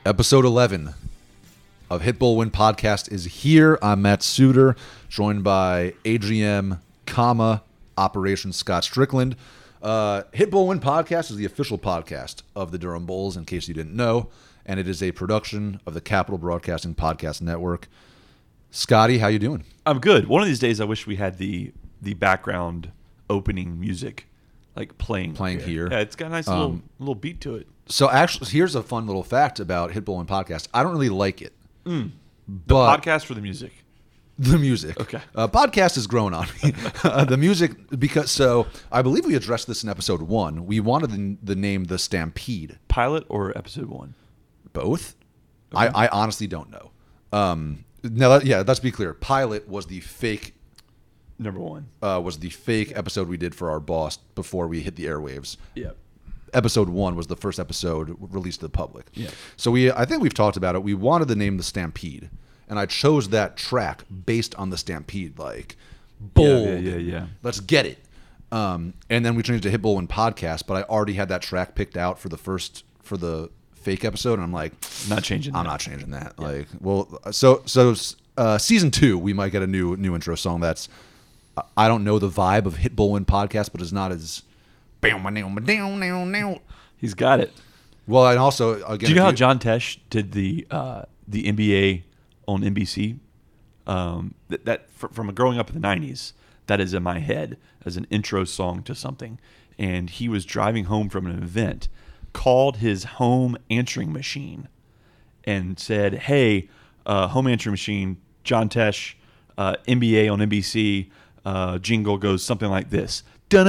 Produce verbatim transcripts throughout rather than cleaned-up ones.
Episode eleven of Hit Bull Win Podcast is here. I'm Matt Suter, joined by A G M, comma, Operation Scott Strickland. Uh, Hit Bull Win Podcast is the official podcast of the Durham Bulls, in case you didn't know, and it is a production of the Capital Broadcasting Podcast Network. Scotty, how you doing? I'm good. One of these days, I wish we had the the background opening music, like playing Playing here. Yeah, it's got a nice Um, little little beat to it. So actually, here's a fun little fact about Hit Bull Win Podcast. I don't really like it. Mm. The But podcast for the music. the music. Okay. Uh, podcast has grown on me. uh, the music, because, so I believe we addressed this in episode one. We wanted the, the name The Stampede. Pilot or episode one? Both? Okay. I, I honestly don't know. Um, now, that, yeah, let's be clear. Pilot was the fake Number one. uh, was the fake episode we did for our boss before we hit the airwaves. Yep. Episode one was the first episode released to the public. Yeah. So we, I think we've talked about it. We wanted the name The Stampede, and I chose that track based on the Stampede, like bold. Yeah, yeah, yeah, yeah. Let's get it. Um, and then we changed it to Hit Bull Win Podcast, but I already had that track picked out for the first for the fake episode, and I'm like, Not changing I'm that. not changing that. Yeah. Like, well, so so uh, season two, we might get a new new intro song that's. I don't know the vibe of Hit Bull Win Podcast, but it's not as. He's got it. Well, and also again, Do you know if how John Tesh did the uh, the N B A on N B C? Um, that, that fr- from growing up in the nineties, that is in my head as an intro song to something. And he was driving home from an event, called his home answering machine, and said, "Hey, uh, home answering machine, John Tesh, uh, N B A on N B C." Uh, jingle goes something like this. Um,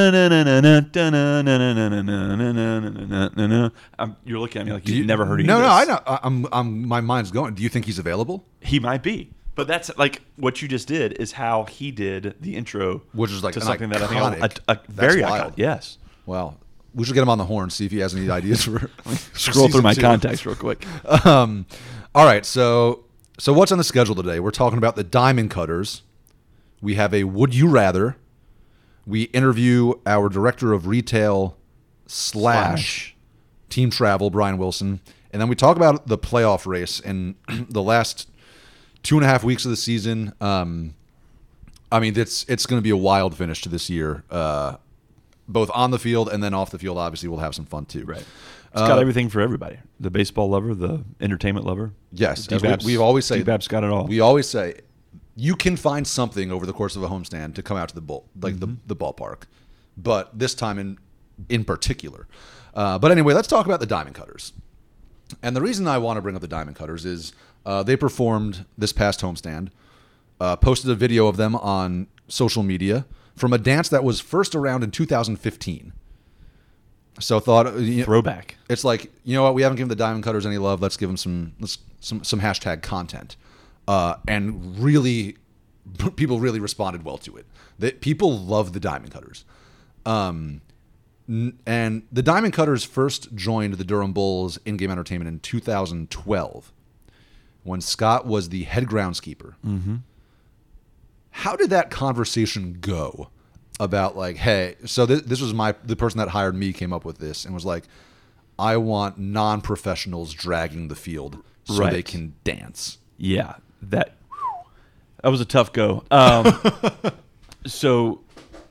you're looking at me like Do you've you- never heard of No, this. no, I know. I- I'm, I'm, my mind's going. Do you think he's available? He might be, but that's like what you just did is how he did the intro, Which is like to an something that I think iconic- a, a very wild. iconic. Yes. Well, we should get him on the horn, see if he has any ideas for. Scroll through season my two. contacts real quick. Um, all right, so so what's on the schedule today? We're talking about the Diamond Cutters. We have a Would You Rather. We interview our director of retail slash team travel, Brian Wilson, and then we talk about the playoff race and the last two and a half weeks of the season. Um, I mean, it's it's going to be a wild finish to this year, uh, both on the field and then off the field. Obviously, we'll have some fun too. Right. It's got everything for everybody. The baseball lover, the entertainment lover. Yes, D as we, BAPS, we've always said. D BAPS got it all. We always say you can find something over the course of a homestand to come out to the bull, like Mm-hmm. the, the ballpark, but this time in in particular. Uh, but anyway, let's talk about the Diamond Cutters. And the reason I want to bring up the Diamond Cutters is uh, they performed this past homestand, uh, posted a video of them on social media from a dance that was first around in two thousand fifteen. So thought you know, Throwback. it's like, you know what, we haven't given the Diamond Cutters any love. Let's give them some let's some some hashtag content. Uh, and really, people really responded well to it. They, people love the Diamond Cutters. Um, n- and the Diamond Cutters first joined the Durham Bulls in-game entertainment in two thousand twelve when Scott was the head groundskeeper. Mm-hmm. How did that conversation go about like, hey, so th- this was my, the person that hired me came up with this and was like, I want non-professionals dragging the field so Right. they can dance. Yeah, that that was a tough go. Um, so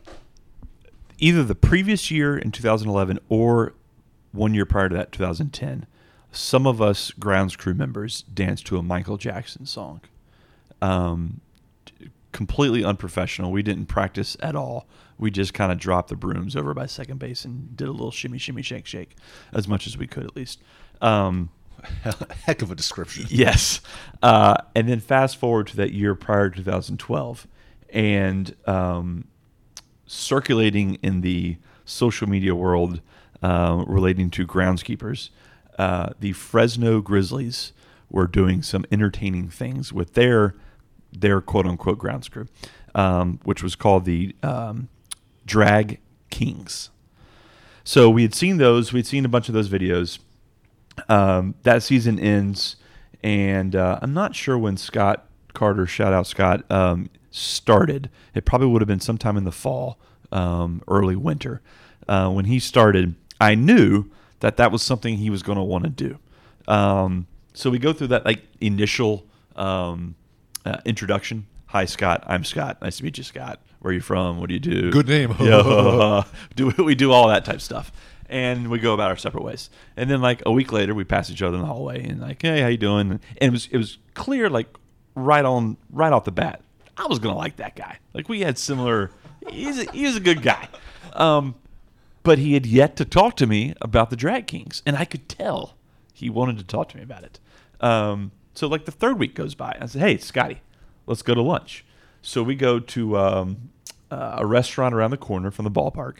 either the previous year in two thousand eleven or one year prior to that, two thousand ten, some of us grounds crew members danced to a Michael Jackson song. Um, completely unprofessional. We didn't practice at all. We just kind of dropped the brooms over by second base and did a little shimmy, shimmy, shake, shake, as much as we could at least. Um, Heck of a description. Yes. Uh, and then fast forward to that year prior to two thousand twelve, and um, circulating in the social media world uh, relating to groundskeepers, uh, the Fresno Grizzlies were doing some entertaining things with their their quote unquote grounds crew, um, which was called the um, Drag Kings. So we had seen those. We'd seen a bunch of those videos. Um, that season ends, and uh, I'm not sure when Scott Carter, shout out Scott, um, started. It probably would have been sometime in the fall, um, early winter. Uh, when he started, I knew that that was something he was going to want to do. Um, So we go through that like initial um, uh, introduction. Hi, Scott. I'm Scott. Nice to meet you, Scott. Where are you from? What do you do? Good name. Yeah, uh, do we do all that type stuff, and we go about our separate ways. And then like a week later, we pass each other in the hallway and like, hey, how you doing? And it was it was clear like right on right off the bat, I was gonna like that guy. Like we had similar. He's a, he was a good guy, um, but he had yet to talk to me about the Drag Kings, and I could tell he wanted to talk to me about it. Um, so like the third week goes by, I said, hey, Scotty, let's go to lunch. So we go to um, uh, a restaurant around the corner from the ballpark,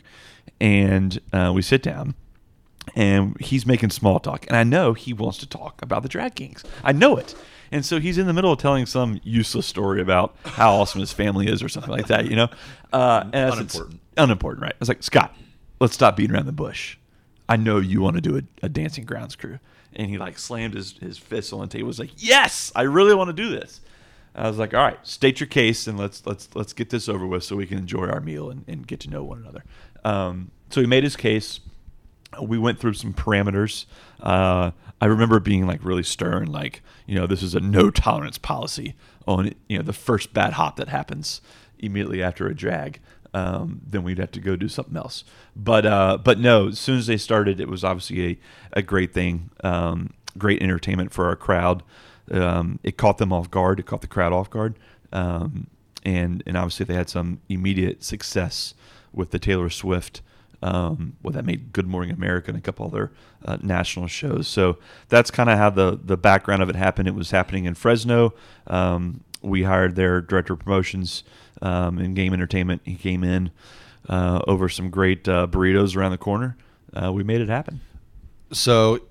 and uh, we sit down, and he's making small talk. And I know he wants to talk about the Drag Kings. I know it. And so he's in the middle of telling some useless story about how awesome his family is or something like that, you know? Uh, and I Unimportant. Said, unimportant, right? I was like, Scott, let's stop beating around the bush. I know you want to do a, a Dancing Grounds crew. And he like slammed his, his fist on the table. He was like, yes, I really want to do this. I was like, all right, state your case and let's let's let's get this over with so we can enjoy our meal and, and get to know one another. Um, so he made his case. We went through some parameters. Uh, I remember being like really stern, like, you know, this is a no tolerance policy on, you know, the first bad hop that happens immediately after a drag. Um, then we'd have to go do something else. But uh, but no, as soon as they started, it was obviously a, a great thing, um, great entertainment for our crowd. Um, it caught them off guard. It caught the crowd off guard. Um, and, and obviously they had some immediate success with the Taylor Swift. Um, well, that made Good Morning America and a couple other uh, national shows. So that's kind of how the, the background of it happened. It was happening in Fresno. Um, we hired their director of promotions um, and game entertainment. He came in uh, over some great uh, burritos around the corner. Uh, we made it happen. So,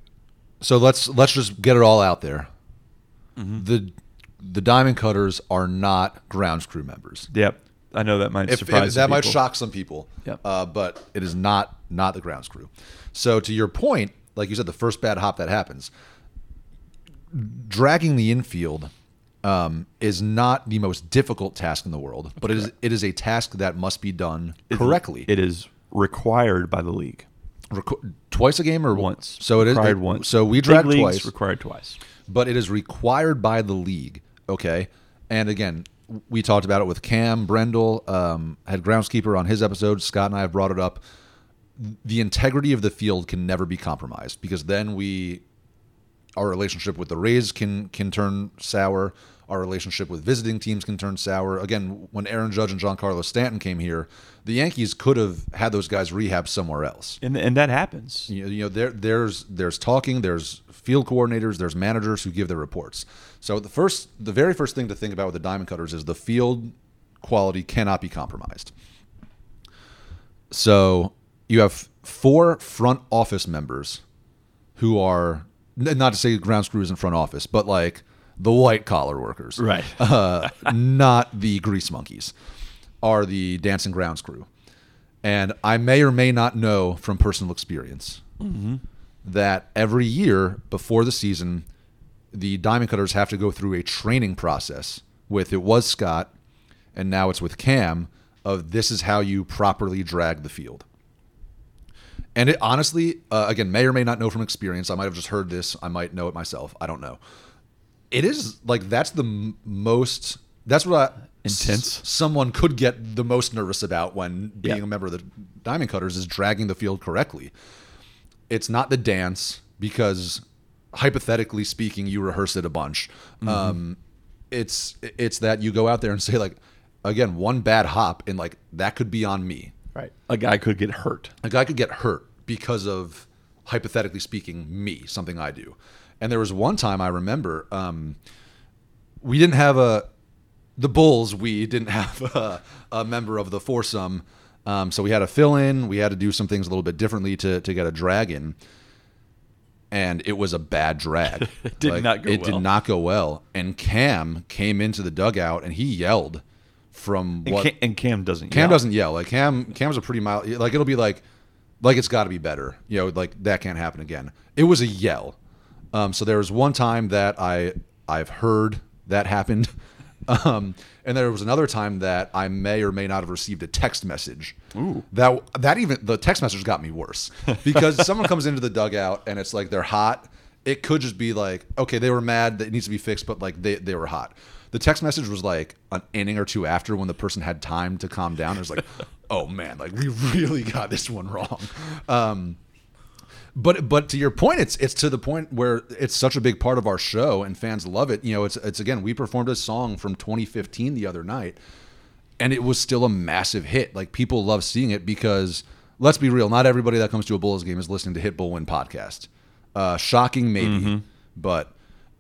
so let's let's just get it all out there. Mm-hmm. The the Diamond Cutters are not grounds crew members. Yep. I know that might If, surprise if, some that might people. shock some people, Yep. uh, but it is not not the grounds crew. So to your point, like you said, the first bad hop that happens, dragging the infield um, is not the most difficult task in the world, but it is it is a task that must be done correctly. It is required by the league. Requ- twice a game or Once. So it is required it- once. So we Big drag leagues twice, required twice. but it is required by the league. Okay, and again, we talked about it with Cam Brendel, um, head groundskeeper on his episode. Scott and I have brought it up. The integrity of the field can never be compromised because then we, our relationship with the Rays can can turn sour. Our relationship with visiting teams can turn sour. Again, when Aaron Judge and Giancarlo Stanton came here, the Yankees could have had those guys rehab somewhere else. And and that happens. You know, you know there there's there's talking, there's field coordinators, there's managers who give their reports. So the first, the very first thing to think about with the Diamond Cutters is the field quality cannot be compromised. So you have four front office members who are, not to say grounds crews in front office, but like the white collar workers, Right. uh, not the grease monkeys, are the dancing grounds crew. And I may or may not know from personal experience Mm-hmm. that every year before the season, the Diamond Cutters have to go through a training process with, it was Scott, and now it's with Cam, of this is how you properly drag the field. And it honestly, uh, again, may or may not know from experience. I might have just heard this. I might know it myself. I don't know. It is like, that's the m- most, that's what I, Intense. s- someone could get the most nervous about when being Yeah. a member of the Diamond Cutters is dragging the field correctly. It's not the dance because hypothetically speaking, you rehearse it a bunch. Mm-hmm. Um, it's, it's that you go out there and say like, again, one bad hop and like that could be on me. Right. A guy could get hurt. A guy could get hurt because of, hypothetically speaking, me, something I do. And there was one time I remember um, we didn't have a, the Bulls, we didn't have a, a member of the foursome. Um, so we had to fill in. We had to do some things a little bit differently to, to get a drag in. And it was a bad drag. It did Like, not go It well. did not go well. And Cam came into the dugout and he yelled from And, what... Cam, and Cam doesn't Cam yell. doesn't yell. Like Cam, Cam's a pretty mild. Like it'll be like, like it's got to be better. You know, like that can't happen again. It was a yell. Um, so there was one time that I I've heard that happened, um, and there was another time that I may or may not have received a text message. Ooh. That that even the text message got me worse because someone comes into the dugout and it's like they're hot. It could just be like, okay, they were mad, that it needs to be fixed, but like they, they were hot. The text message was like an inning or two after, when the person had time to calm down. It was like, oh man, like we really got this one wrong. Um, but but to your point, it's it's to the point where it's such a big part of our show and fans love it. You know, it's it's again, we performed a song from twenty fifteen the other night, and it was still a massive hit. Like people love seeing it because, let's be real, not everybody that comes to a Bulls game is listening to Hit Bull Win podcast. Uh, shocking maybe, mm-hmm. but.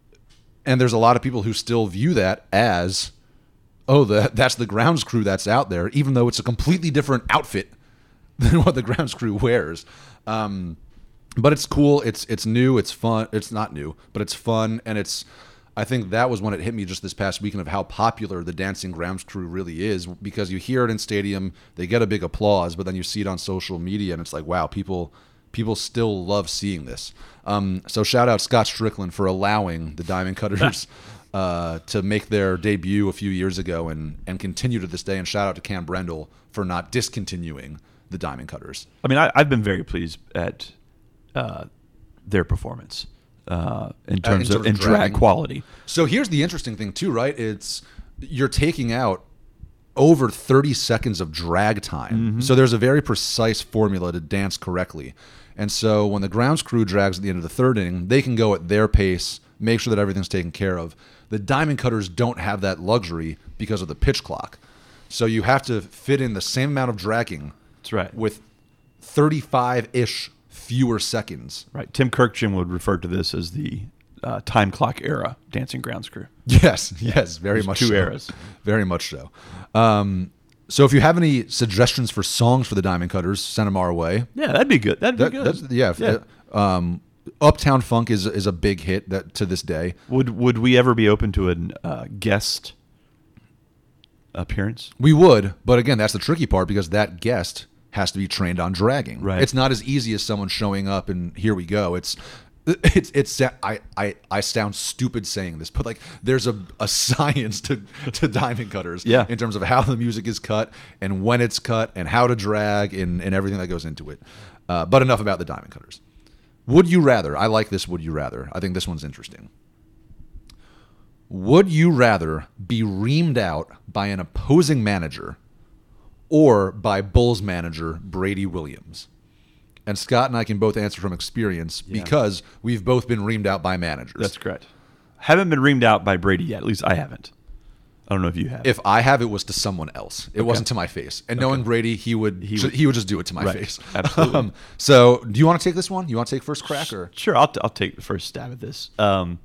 And there's a lot of people who still view that as, oh, the, that's the grounds crew that's out there, even though it's a completely different outfit than what the grounds crew wears. Um, but it's cool. It's it's new. It's fun. It's not new, but it's fun. And it's, I think that was when it hit me just this past weekend of how popular the dancing grounds crew really is, because you hear it in stadium, they get a big applause, but then you see it on social media and it's like, wow, people... People still love seeing this. Um, so shout out Scott Strickland for allowing the Diamond Cutters uh, to make their debut a few years ago and, and continue to this day. And shout out to Cam Brendel for not discontinuing the Diamond Cutters. I mean, I, I've been very pleased at uh, their performance uh, in terms, uh, in terms of, of in drag quality. So here's the interesting thing too, right? It's you're taking out over thirty seconds of drag time. Mm-hmm. So there's a very precise formula to dance correctly. And so when the grounds crew drags at the end of the third inning, they can go at their pace, make sure that everything's taken care of. The Diamond Cutters don't have that luxury because of the pitch clock. So you have to fit in the same amount of dragging. That's right. With thirty-five-ish fewer seconds. Right. Tim Kirkchin would refer to this as the uh, time clock era dancing grounds crew. Yes, yes, very There's much two so. eras. Very much so. Um, so if you have any suggestions for songs for the Diamond Cutters, send them our way. Yeah, that'd be good. That'd be That, good. That's, yeah. Yeah. Um, Uptown Funk is is a big hit that to this day. Would would we ever be open to a uh, guest appearance? We would, but again, that's the tricky part because that guest has to be trained on dragging. Right. It's not as easy as someone showing up and here we go. It's It's it's I, I I sound stupid saying this, but like there's a, a science to, to Diamond Cutters yeah. in terms of how the music is cut and when it's cut and how to drag and, and everything that goes into it. Uh, but enough about the Diamond Cutters. Would you rather? I like this. Would you rather? I think this one's interesting. Would you rather be reamed out by an opposing manager or by Bulls manager Brady Williams? And Scott and I can both answer from experience Yeah. because we've both been reamed out by managers. That's correct. Haven't been reamed out by Brady yet. At least I haven't. I don't know if you have. If I have, it was to someone else. It Okay. wasn't to my face. And knowing Okay. Brady, he would He he would- would, he would just do it to my Right. face. Absolutely. Um, so, do you want to take this one? You want to take first crack or? Sure, I'll, I'll take the first stab at this. Um,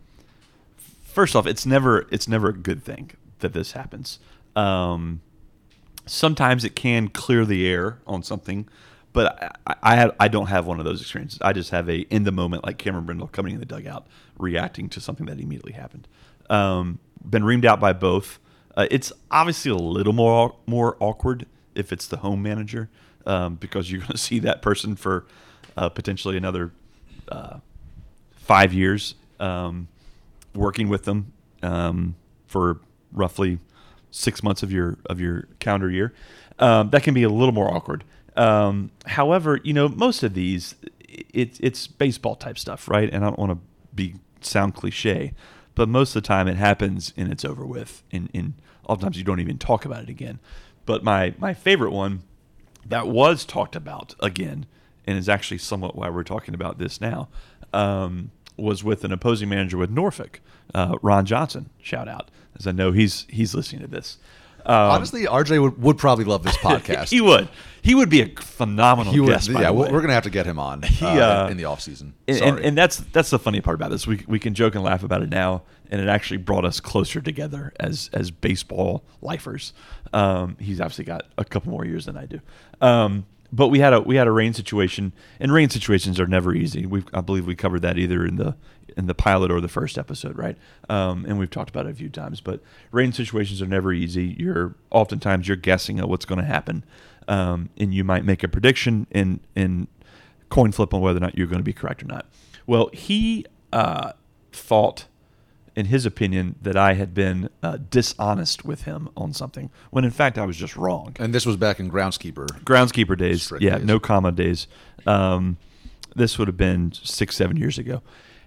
first off, it's never it's never a good thing that this happens. Um, sometimes it can clear the air on something, but I I, have, I don't have one of those experiences. I just have a in the moment, like Cameron Brindle coming in the dugout, reacting to something that immediately happened. Um, been reamed out by both. Uh, it's obviously a little more more awkward if it's the home manager, um, because you're going to see that person for uh, potentially another uh, five years, um, working with them um, for roughly six months of your of your calendar year. Um, that can be a little more awkward. Um, however, you know, most of these, it's it's baseball type stuff, right? And I don't want to be sound cliche, but most of the time it happens and it's over with. And, and oftentimes you don't even talk about it again. But my my favorite one that was talked about again, and is actually somewhat why we're talking about this now, um, was with an opposing manager with Norfolk, uh, Ron Johnson. Shout out, as I know he's he's listening to this. Um, Honestly, R J would, would probably love this podcast. he would. He would be a phenomenal He would, guest. By yeah, the we're way. going to have to get him on He, uh, uh, in the off season. And, Sorry. and, and that's that's the funny part about this. We we can joke and laugh about it now, and it actually brought us closer together as as baseball lifers. Um, he's obviously got a couple more years than I do. Um, but we had a we had a rain situation, and rain situations are never easy. We I believe we covered that either in the in the pilot or the first episode, right? Um, and we've talked about it a few times. But rain situations are never easy. You're oftentimes you're guessing at what's going to happen, um, and you might make a prediction and and coin flip on whether or not you're going to be correct or not. Well, he uh, thought, in his opinion, that I had been uh, dishonest with him on something, when in fact I was just wrong. and this was back in Groundskeeper. Groundskeeper days, Strict yeah, days. no comma days. Um, this would have been six, seven years ago.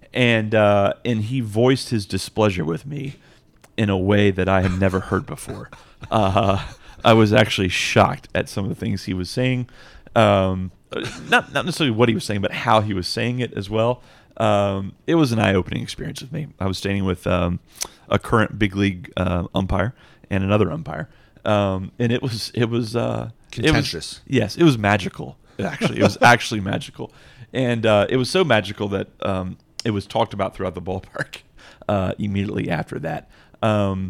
and uh, and he voiced his displeasure with me in a way that I had never heard before. Uh, I was actually shocked at some of the things he was saying. Um, not not necessarily what he was saying, but how he was saying it as well. Um, it was an eye-opening experience with me. I was standing with um, a current big league uh, umpire and another umpire, um, and it was it was uh, contentious. It was, yes, it was magical. Actually, it was actually magical, and uh, it was so magical that um, it was talked about throughout the ballpark uh, immediately after that. Um,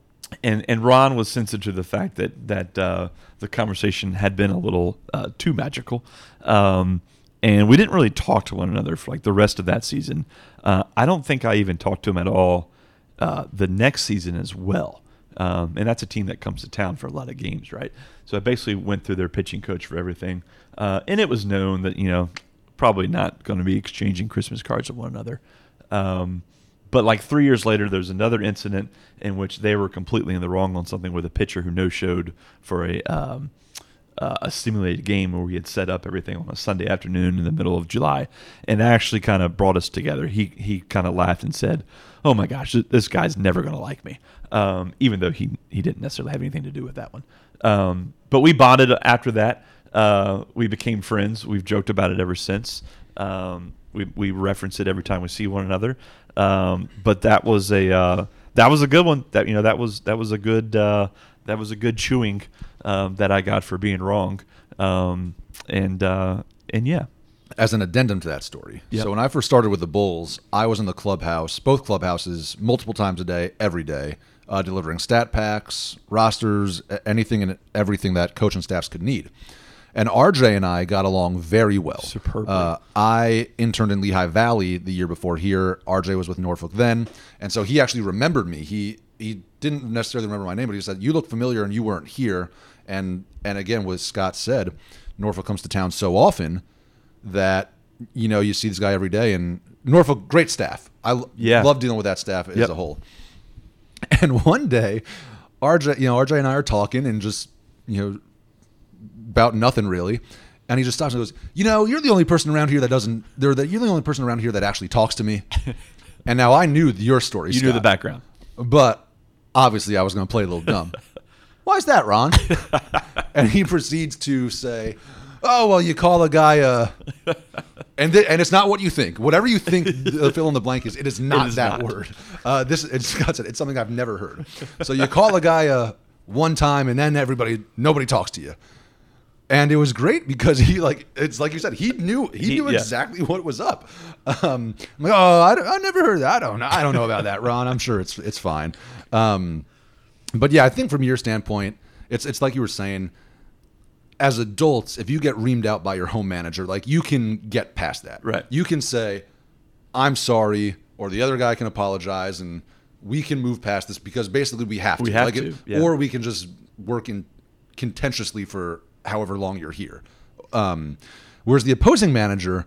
and and Ron was sensitive to the fact that that uh, the conversation had been a little uh, too magical. Um, And we didn't really talk to one another for like the rest of that season. Uh, I don't think I even talked to him at all uh, the next season as well. Um, and that's a team that comes to town for a lot of games, right? So I basically went through their pitching coach for everything. Uh, and it was known that, you know, probably not going to be exchanging Christmas cards with one another. Um, but like three years later, there was another incident in which they were completely in the wrong on something with a pitcher who no-showed for a um, – Uh, a simulated game where we had set up everything on a Sunday afternoon in the middle of July, and that actually kind of brought us together. He he kind of laughed and said, "Oh my gosh, this guy's never going to like me," um, even though he he didn't necessarily have anything to do with that one. Um, but we bonded after that. Uh, we became friends. We've joked about it ever since. Um, we we reference it every time we see one another. Um, but that was a uh, that was a good one. That you know that was that was a good uh, that was a good chewing. Um, that I got for being wrong, um, and uh, and yeah. As an addendum to that story, Yep. so when I first started with the Bulls, I was in the clubhouse, both clubhouses, multiple times a day, every day, uh, delivering stat packs, rosters, a- anything and everything that coach and staffs could need. And R J and I got along very well. Superbly. Uh, I interned in Lehigh Valley the year before here. R J was with Norfolk then, and so he actually remembered me. He he didn't necessarily remember my name, but he said, "You look familiar, and you weren't here." And and again, what Scott said, Norfolk comes to town so often that, you know, you see this guy every day. And Norfolk, great staff. I l- Yeah. love dealing with that staff as Yep. a whole. And one day, R J, you know, R J and I are talking and just, you know, about nothing really. And he just stops and goes, "You know, you're the only person around here that doesn't, they're the, you're the only person around here that actually talks to me." And now I knew your story, You Scott, knew the background. but obviously I was going to play a little dumb. "Why is that, Ron?" And he proceeds to say, "Oh, well, you call a guy a..." And th- and it's not what you think. Whatever you think the fill in the blank is, it is not is that not. word. Uh, this, it's, Scott said, it's something I've never heard. So you call a guy a one time, and then everybody, nobody talks to you. And it was great because he, like, it's like you said, he knew he, He- knew yeah. exactly what was up. Um, I'm like, "Oh, I, don't- I never heard that. I don't know. I don't know about that, Ron. I'm sure it's it's fine." Um, But yeah, I think from your standpoint, it's it's like you were saying, as adults, if you get reamed out by your home manager, like you can get past that. Right. You can say, "I'm sorry," or the other guy can apologize, and we can move past this because basically we have to. We have like to, It, yeah. Or we can just work in contentiously for however long you're here. Um, whereas the opposing manager,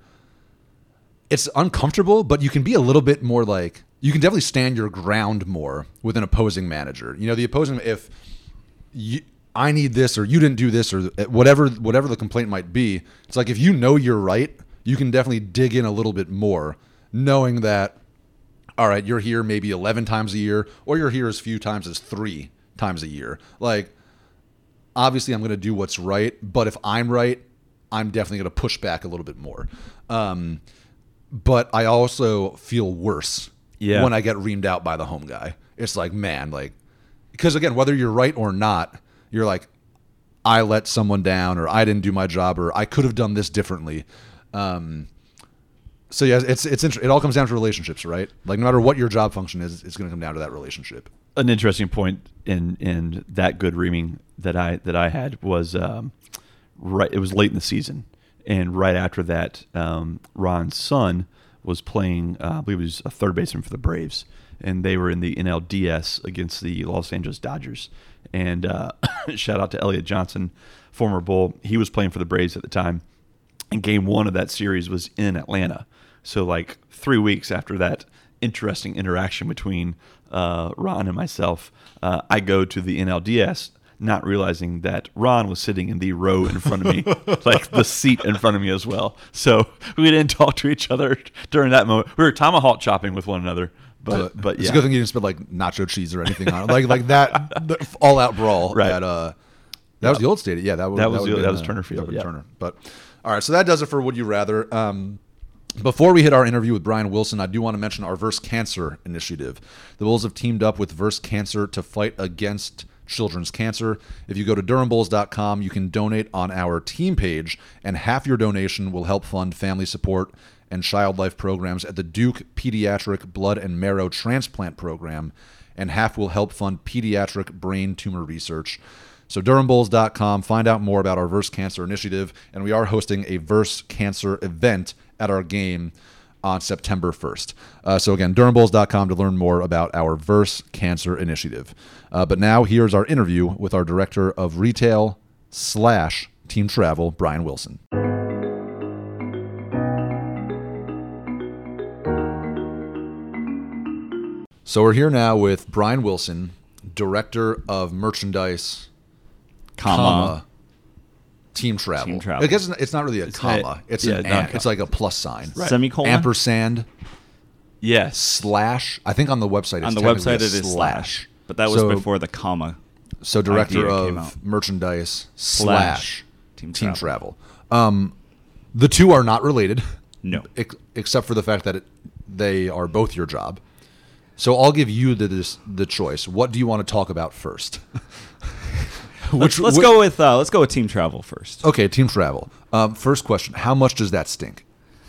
it's uncomfortable, but you can be a little bit more like, you can definitely stand your ground more with an opposing manager. You know, the opposing, if you, I need this or you didn't do this or whatever, whatever the complaint might be, it's like if you know you're right, you can definitely dig in a little bit more, knowing that, all right, you're here maybe eleven times a year, or you're here as few times as three times a year. Like, obviously, I'm going to do what's right, but if I'm right, I'm definitely going to push back a little bit more. Um, but I also feel worse Yeah. when I get reamed out by the home guy. It's like, man, like, because again, whether you're right or not, you're like, I let someone down, or I didn't do my job, or I could have done this differently. Um, so yeah, it's it's inter- it all comes down to relationships, right? Like no matter what your job function is, it's going to come down to that relationship. An interesting point in in that good reaming that I that I had was um, right. It was late in the season, and right after that, um, Ron's son was playing. Uh, I believe he was a third baseman for the Braves, and they were in the N L D S against the Los Angeles Dodgers. And uh, shout out to Elliot Johnson, former Bull. He was playing for the Braves at the time, and Game One of that series was in Atlanta. So like three weeks after that interesting interaction between uh, Ron and myself, uh, I go to the N L D S. not realizing that Ron was sitting in the row in front of me, like the seat in front of me as well. So we didn't talk to each other during that moment. We were tomahawk chopping with one another. But, but it's yeah. a good thing you didn't spend like nacho cheese or anything on it. Like like that all out brawl right. at uh that was the old stadium. Yeah, that was that was that, the, been, that was uh, Turner Field. Yeah. Yeah. Turner. But all right, so that does it for Would You Rather. Um, before we hit our interview with Brian Wilson, I do want to mention our Verse Cancer initiative. The Bulls have teamed up with Verse Cancer to fight against children's cancer. If you go to Durham Bulls dot com, you can donate on our team page, and half your donation will help fund family support and child life programs at the Duke Pediatric Blood and Marrow Transplant Program, and half will help fund pediatric brain tumor research. So Durham Bulls dot com, find out more about our Verse Cancer initiative, and we are hosting a Verse Cancer event at our game on September first. Uh, so again, Durham Bulls dot com to learn more about our Verse Cancer initiative. Uh, but now here's our interview with our Director of Retail slash Team Travel, Brian Wilson. So we're here now with Brian Wilson, Director of Merchandise, comma, comma Team Travel. Team Travel. I guess it's not really a It's comma. not- it's yeah, an not and. comma. It's like a plus sign. Right. Semicolon? Ampersand Yes. slash. I think on the website it's On the technically website a it is slash. But that was So- before the comma. So Director idea came out. of Merchandise Slash slash Team Team Travel. Travel. Um, the two are not related. No. ex- except for the fact that it, they are both your job. So I'll give you the this, the choice. What do you want to talk about first? Let's, let's whi- go with uh, let's go with Team Travel first. Okay, Team Travel. Um, first question: how much does that stink?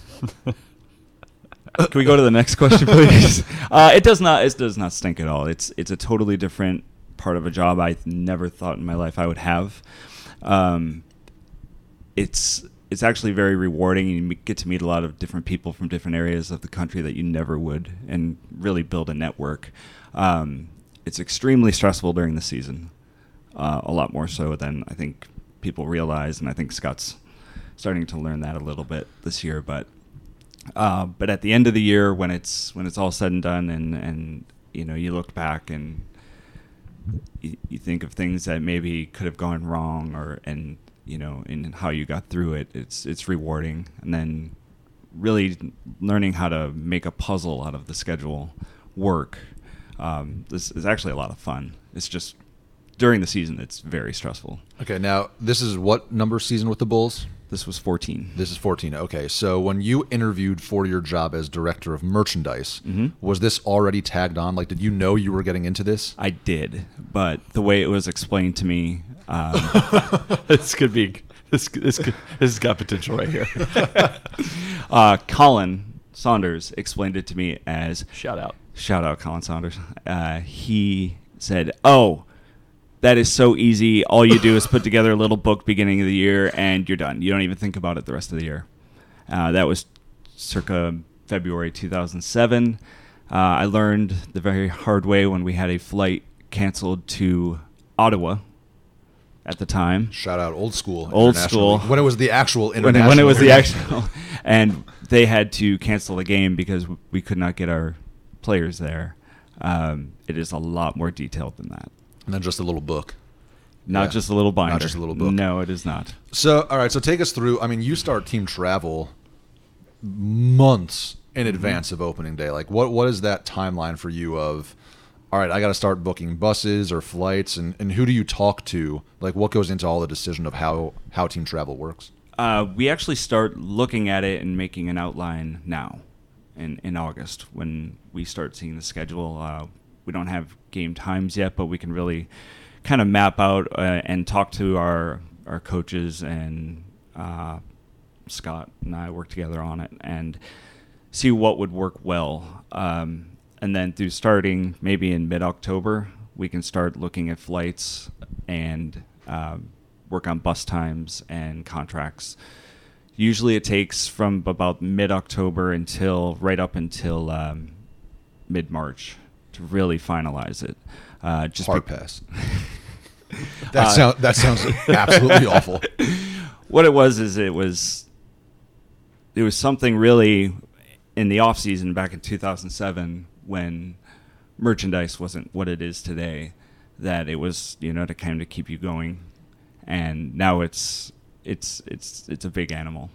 Can we go to the next question, please? uh, it does not. It does not stink at all. It's it's a totally different part of a job I never thought in my life I would have. Um, it's it's actually very rewarding. You get to meet a lot of different people from different areas of the country that you never would, and really build a network. Um, it's extremely stressful during the season, uh, a lot more so than I think people realize, and I think Scott's starting to learn that a little bit this year. But uh, but at the end of the year, when it's when it's all said and done, and, and you know you look back and you, you think of things that maybe could have gone wrong, or and you know, in how you got through it, it's it's rewarding. And then really learning how to make a puzzle out of the schedule work. Um, this is actually a lot of fun. It's just during the season, it's very stressful. Okay, now this is what number season with the Bulls? This was fourteen. This is fourteen. Okay, so when you interviewed for your job as Director of Merchandise, Mhm. was this already tagged on? Like, did you know you were getting into this? I did, but the way it was explained to me, um, this could be this this could, this has got potential right here. uh, Colin Saunders explained it to me as Shout out. shout out Colin Saunders. Uh, he said, "Oh, that is so easy. All you do is put together a little book beginning of the year, and you're done. You don't even think about it the rest of the year." Uh, that was circa February two thousand seven. Uh, I learned the very hard way when we had a flight canceled to Ottawa at the time. Shout out old school. Old international. school. When it was the actual When, international. when it was the league. actual, and they had to cancel the game because we could not get our players there. Um, it is a lot more detailed than that. And then just a little book. Not Yeah. just a little binder. Not just a little book. No, it is not. So, all right. So take us through. I mean, you start Team Travel months in Mm-hmm. advance of opening day. Like, what what is that timeline for you? Of, all right, I got to start booking buses or flights, and, and who do you talk to? Like, what goes into all the decision of how how Team Travel works? Uh, we actually start looking at it and making an outline now in, in August when we start seeing the schedule. Uh, we don't have game times yet, but we can really kind of map out uh, and talk to our, our coaches, and uh, Scott and I work together on it and see what would work well. Um, and then through starting maybe in mid-October, we can start looking at flights and um, work on bus times and contracts. Usually it takes from about mid-October until right up until um, mid-March to really finalize it. Uh, just Hard be- pass. that sounds that sounds absolutely awful. What it was is it was it was something really in the off season back in two thousand seven when merchandise wasn't what it is today, that it was, you know, to kind of keep you going. And now it's it's it's it's a big animal.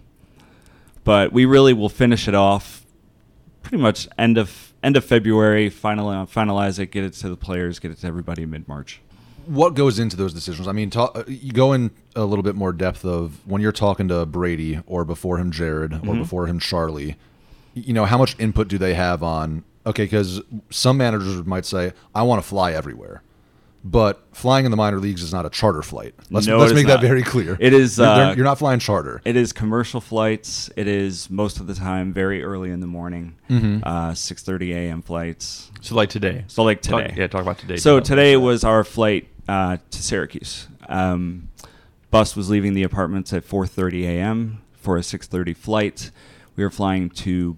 But we really will finish it off pretty much end of end of February, final, finalize it, get it to the players, get it to everybody mid-March. What goes into those decisions? I mean, talk, you go in a little bit more depth of when you're talking to Brady or before him Jared or Mm-hmm. before him Charlie, you know, how much input do they have on, okay, because some managers might say, I want to fly everywhere. But flying in the minor leagues is not a charter flight. Let's, No, let's it make is that not. very clear. It is, You're, they're- uh, you're not flying charter. It is commercial flights. It is most of the time very early in the morning, Mm-hmm. uh, six thirty a.m. flights. So like today. So like Talk- today. yeah, talk about today. So today was our flight uh, to Syracuse. Um, bus was leaving the apartments at four thirty a.m. for a six thirty flight. We were flying to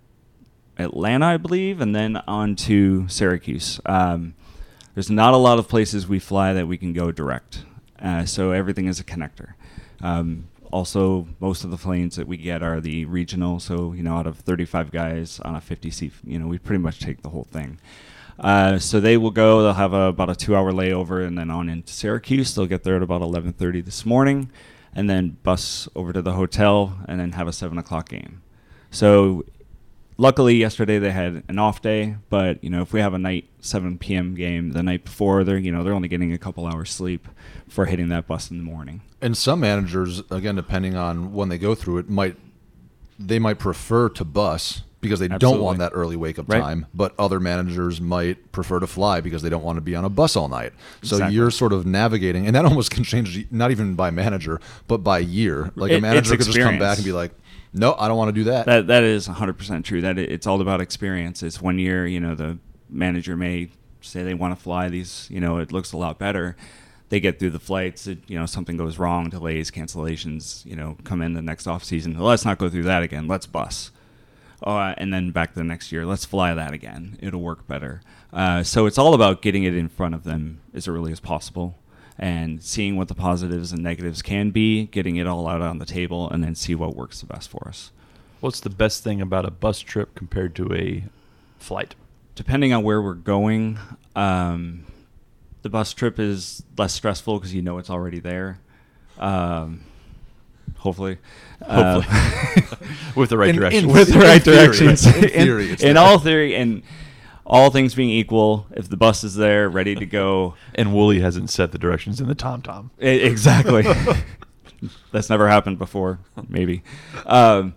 Atlanta, I believe, and then on to Syracuse. Um, there's not a lot of places we fly that we can go direct, uh, so everything is a connector. Um, also, most of the planes that we get are the regional, so you know, out of thirty-five guys on a fifty seat, you know, we pretty much take the whole thing. Uh, so they will go. They'll have a, about a two-hour layover, and then on into Syracuse. They'll get there at about eleven thirty this morning, and then bus over to the hotel, and then have a seven o'clock game. So, luckily, yesterday they had an off day. But you know, if we have a night seven p.m. game the night before, they're you know they're only getting a couple hours sleep for hitting that bus in the morning. And some managers, again, depending on when they go through it, might they might prefer to bus because they don't Absolutely. want that early wake-up Right. time. But other managers might prefer to fly because they don't want to be on a bus all night. So Exactly. you're sort of navigating, and that almost can change, not even by manager, but by year. Like It- a manager it's could just come experience. back and be like, no, I don't want to do that. That that is one hundred percent true. That it, it's all about experience. It's one year, you know, the manager may say they want to fly these, you know, it looks a lot better. They get through the flights, it, you know, something goes wrong, delays, cancellations, you know, come in the next off season. Let's not go through that again. Let's bus. Uh, and then back the next year, let's fly that again. It'll work better. Uh, so it's all about getting it in front of them as early as possible and seeing what the positives and negatives can be, getting it all out on the table, and then see what works the best for us. What's the best thing about a bus trip compared to a flight? Depending on where we're going, um, the bus trip is less stressful because you know it's already there. Um, hopefully. Uh, Hopefully. With the right In- direction. in- with the right theory. directions. In theory, it's in there. all theory, and all things being equal, if the bus is there, ready to go. And Wooly hasn't set the directions in the TomTom. E- exactly. That's never happened before, maybe. Um,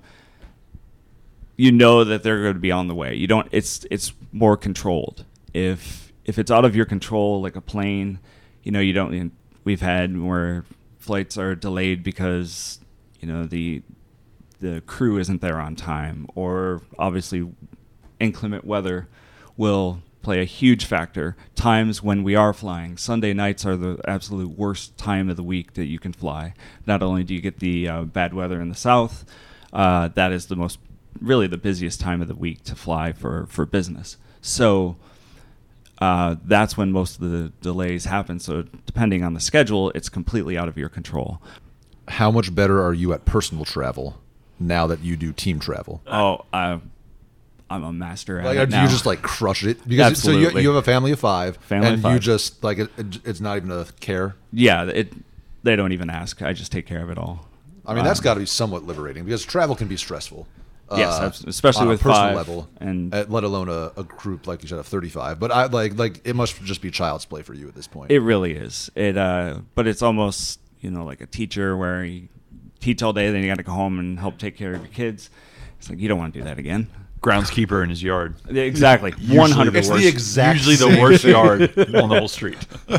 you know that they're going to be on the way. You don't. It's it's more controlled. If if it's out of your control, like a plane, you know, you don't. We've had where flights are delayed because you know the the crew isn't there on time, or obviously inclement weather will play a huge factor. Times when we are flying, Sunday nights are the absolute worst time of the week that you can fly. Not only do you get the uh, bad weather in the south, uh, that is the most, really the busiest time of the week to fly for, for business. So uh, that's when most of the delays happen. So depending on the schedule, it's completely out of your control. How much better are you at personal travel now that you do team travel? Oh, I, I'm a master at Like, it do now. you just like crush it? Because so you, Absolutely. you have a family of five, Family of and you five. just like it, it- it's not even a care. Yeah, it. They don't even ask. I just take care of it all. I mean, that's Um, got to be somewhat liberating because travel can be stressful. Yes, uh, abs- especially on a with personal five level, and- uh, let alone a, a group like you said of thirty-five. But I like like it must just be child's play for you at this point. It really is. It, uh, but it's almost you know like a teacher where you teach all day, then you got to go home and help take care of your kids. It's like you don't want to do that again. Groundskeeper in his yard. Yeah, exactly, Usually one hundred It's percent. the exact Usually the same worst thing. yard on the whole street.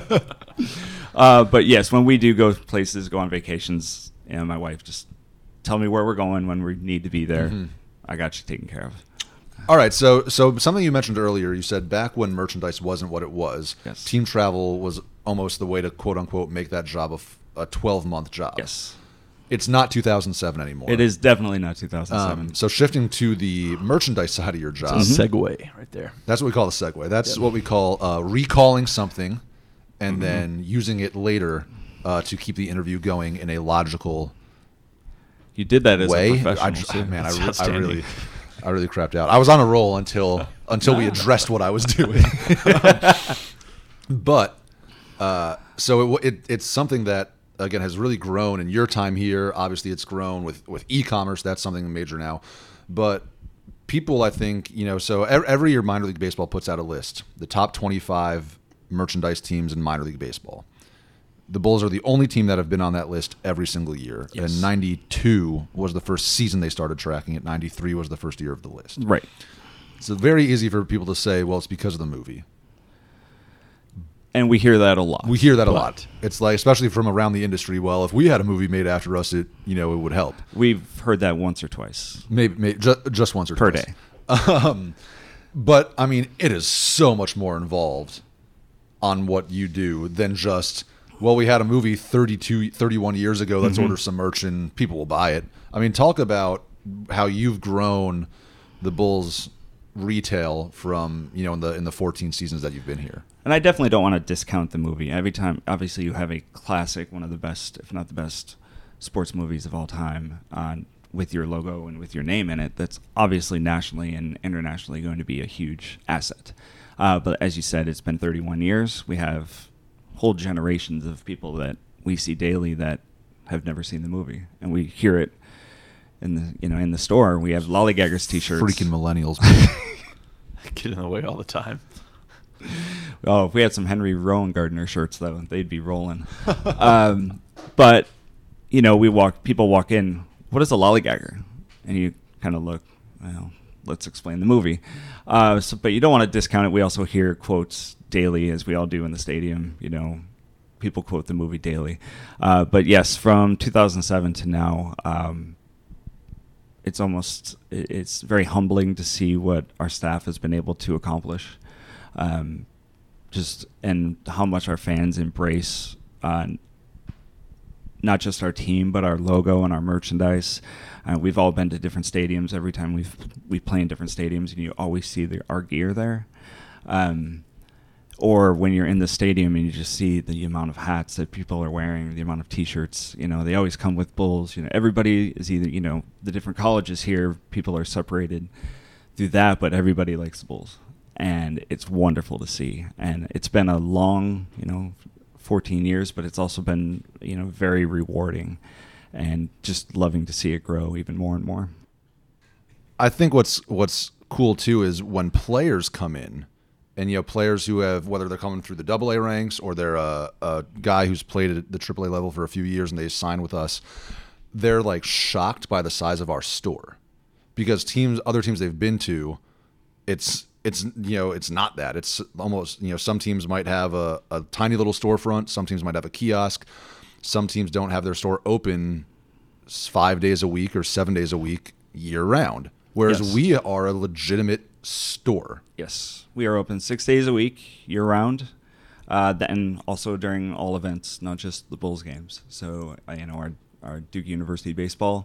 Uh, but yes, when we do go places, go on vacations, you know, my wife just tell me where we're going when we need to be there. Mm-hmm. I got you taken care of. All right, so so something you mentioned earlier, you said back when merchandise wasn't what it was, Yes. team travel was almost the way to quote unquote make that job a f- a twelve month job. Yes, It's not two thousand seven anymore. it is definitely not two thousand seven. Um, so shifting to the merchandise side of your job, Segue right there. that's what we call the segue. That's what we call uh, recalling something and Mm-hmm. then using it later uh, to keep the interview going in a logical You did that as way. a professional. I just, too. man, I, That's re- I outstanding. really, I really crapped out. I was on a roll until until we addressed what I was doing. But Uh, so it, it it's something that again has really grown in your time here. Obviously, it's grown with with e-commerce. That's something major now, but people, I think, you know, so every year minor league baseball puts out a list, the top twenty-five merchandise teams in minor league baseball. The Bulls are the only team that have been on that list every single year. Yes. And ninety-two was the first season they started tracking it. ninety-three was the first year of the list. Right. So very easy for people to say, well, it's because of the movie. And we hear that a lot. We hear that a But lot. It's like, especially from around the industry, well, if we had a movie made after us, it, you know, it would help. We've heard that once or twice. Maybe, maybe just, just once or Per twice. day. Um, but, I mean, it is so much more involved on what you do than just, well, we had a movie thirty-two, thirty-one years ago, let's Mm-hmm. order some merch and people will buy it. I mean, talk about how you've grown the Bulls retail from, you know, in the in the fourteen seasons that you've been here. And I definitely don't want to discount the movie. Every time, obviously, you have a classic, one of the best, if not the best, sports movies of all time on with your logo and with your name in it. That's obviously nationally and internationally going to be a huge asset. Uh, but as you said, it's been thirty-one years. We have whole generations of people that we see daily that have never seen the movie, and we hear it in the you know in the store. We have Lollygaggers T-shirts. Freaking millennials. Get in the way all the time. Oh, if we had some Henry Rowan Gardner shirts, though, they'd be rolling. um, but you know, we walk. People walk in. What is a lollygagger? And you kind of look. Well, let's explain the movie. Uh, so, but you don't want to discount it. We also hear quotes daily, as we all do in the stadium. You know, people quote the movie daily. Uh, but yes, from two thousand seven to now, um, it's almost it's very humbling to see what our staff has been able to accomplish. Um, just and how much our fans embrace uh, not just our team but our logo and our merchandise. Uh, we've all been to different stadiums. Every time we've we play in different stadiums, and you always see the, our gear there. Um, or when you're in the stadium and you just see the amount of hats that people are wearing, the amount of T-shirts. You know, they always come with Bulls. You know, everybody is either you know the different colleges here. People are separated through that, but everybody likes the Bulls. And it's wonderful to see. And it's been a long, you know, fourteen years, but it's also been, you know, very rewarding and just loving to see it grow even more and more. I think what's what's cool too is when players come in, and you know, players who have, whether they're coming through the double A ranks or they're a, a guy who's played at the triple A level for a few years and they sign with us, they're like shocked by the size of our store, because teams, other teams they've been to, it's it's you know it's not that. It's almost, you know, some teams might have a, a tiny little storefront, some teams might have a kiosk, some teams don't have their store open five days a week or seven days a week year round. Whereas Yes. we are a legitimate store. Yes, we are open six days a week, year round, uh, and also during all events, not just the Bulls games. So uh, you know, our our Duke University baseball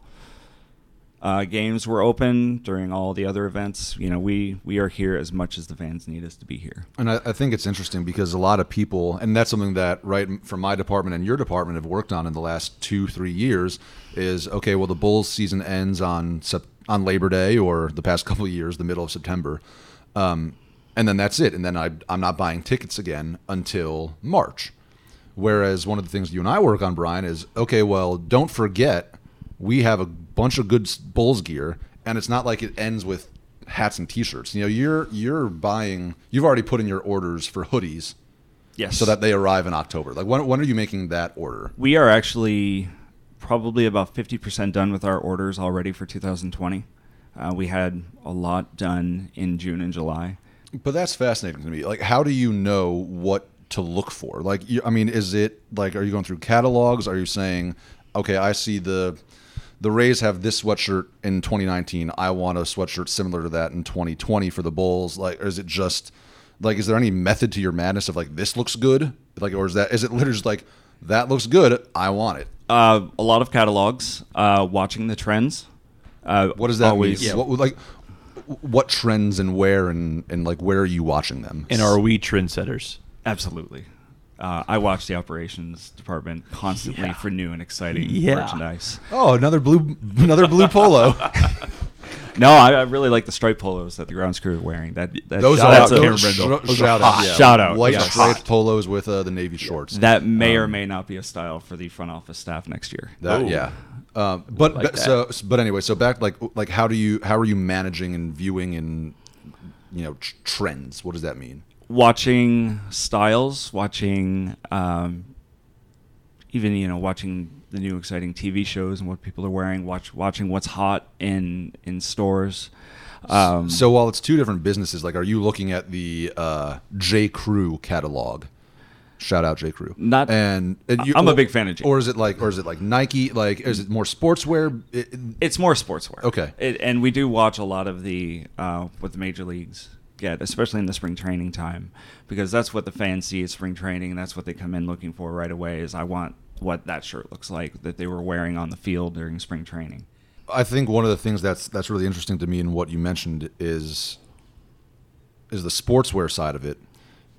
uh, games were open during all the other events. You know, we we are here as much as the fans need us to be here. And I, I think it's interesting because a lot of people, and that's something that, right, from my department and your department have worked on in the last two, three years, is, okay, well, the Bulls season ends on Sep- on Labor Day, or the past couple of years, the middle of September. Um, and then that's it. And then I, I'm not buying tickets again until March. Whereas one of the things you and I work on, Brian, is, okay, well, don't forget, we have a bunch of good Bulls gear, and it's not like it ends with hats and T-shirts. You know, you're you're buying, you've already put in your orders for hoodies, Yes. so that they arrive in October. Like, when when are you making that order? We are actually probably about fifty percent done with our orders already for two thousand twenty. Uh, we had a lot done in June and July. But that's fascinating to me. Like, how do you know what to look for? Like, you, I mean, is it like, are you going through catalogs? Are you saying, okay, I see the the Rays have this sweatshirt in twenty nineteen. I want a sweatshirt similar to that in twenty twenty for the Bulls. Like, or is it just like, is there any method to your madness of like, this looks good? Like, or is that, is it literally just like, that looks good, I want it? Uh, a lot of catalogs, uh, watching the trends. Uh, What does that always, mean? What, like, what trends and where, and, and like, where are you watching them? And are we trendsetters? Absolutely. Uh, I watch the operations department constantly Yeah. for new and exciting Yeah. merchandise. Oh, another blue, another blue polo. No, I, I really like the striped polos that the grounds crew are wearing. That, that Those Shout are out to those- Cameron Brindle. sh- Those shout are out, hot. yeah. Shout out, White yes. striped polos with uh, the navy shorts. that may or Um, may not be a style for the front office staff next year. That Ooh. yeah. Um, but like but that. so but anyway, so back like like how do you how are you managing and viewing and you know tr- trends? What does that mean? Watching styles, watching um, even you know watching the new exciting T V shows and what people are wearing. Watch watching what's hot in in stores. Um, So while it's two different businesses, like are you looking at the uh, J. Crew catalog? Shout out J. Crew. Not- and, and you, I'm a big fan of J. Or is it like or is it like Nike? Like is it more sportswear? It, It's more sportswear. Okay. It, and we do watch a lot of the uh, what the major leagues get, especially in the spring training time, because that's what the fans see at spring training, and that's what they come in looking for right away. Is I want what that shirt looks like that they were wearing on the field during spring training. I think one of the things that's that's really interesting to me in what you mentioned is is the sportswear side of it,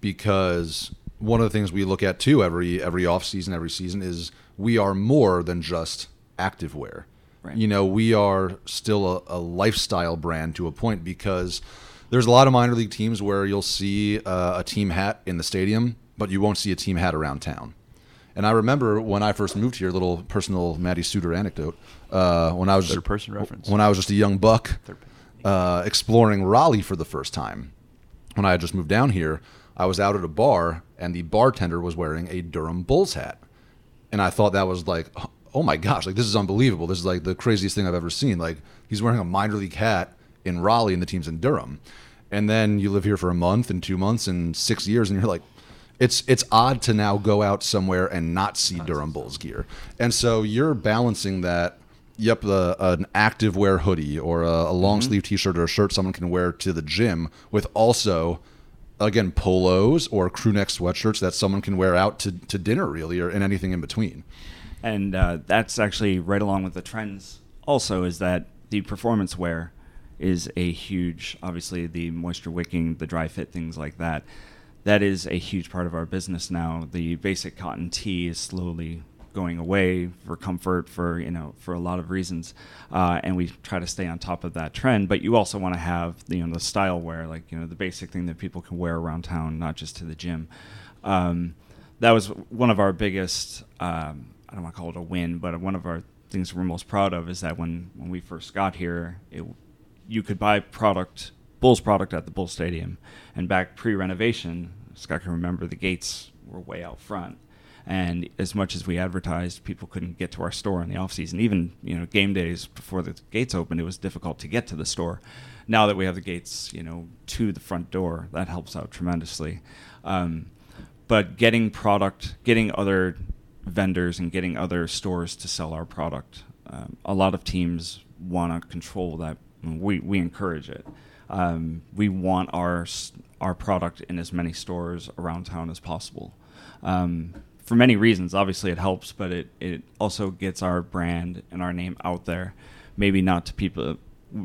because one of the things we look at too every every off season, every season is we are more than just activewear. Right. You know, we are still a, a lifestyle brand to a point, because there's a lot of minor league teams where you'll see uh, a team hat in the stadium, but you won't see a team hat around town. And I remember when I first moved here, little personal Matty Suter anecdote. Uh, when I was Third person reference. when I was just a young buck, Third person. uh, exploring Raleigh for the first time. When I had just moved down here, I was out at a bar, and the bartender was wearing a Durham Bulls hat, and I thought that was like, oh my gosh, like this is unbelievable. This is like the craziest thing I've ever seen. Like he's wearing a minor league hat in Raleigh, and the team's in Durham. And then you live here for a month and two months and six years, and you're like, it's it's odd to now go out somewhere and not see Durham Bulls gear. And so you're balancing that. Yep, the, an active wear hoodie or a, a long sleeve T-shirt or a shirt someone can wear to the gym, with also, again, polos or crew neck sweatshirts that someone can wear out to, to dinner, really, or and anything in between. And uh, that's actually right along with the trends also, is that the performance wear is a huge, obviously the moisture wicking, the dry fit, things like that. That is a huge part of our business now. The basic cotton tee is slowly going away for comfort, for you know, for a lot of reasons, uh, and we try to stay on top of that trend. But you also want to have you know the style wear, like you know the basic thing that people can wear around town, not just to the gym. Um, that was one of our biggest. Um, I don't want to call it a win, but one of our things we're most proud of is that when when we first got here, it, you could buy product, Bulls product, at the Bulls Stadium, and back pre-renovation, Scott can remember the gates were way out front. And as much as we advertised, people couldn't get to our store in the off season. Even you know game days before the gates opened, it was difficult to get to the store. Now that we have the gates, you know, to the front door, that helps out tremendously. Um, but getting product, getting other vendors, and getting other stores to sell our product, um, a lot of teams want to control that. We we encourage it. Um, we want our our product in as many stores around town as possible. Um, For many reasons, obviously it helps, but it, it also gets our brand and our name out there. Maybe not to people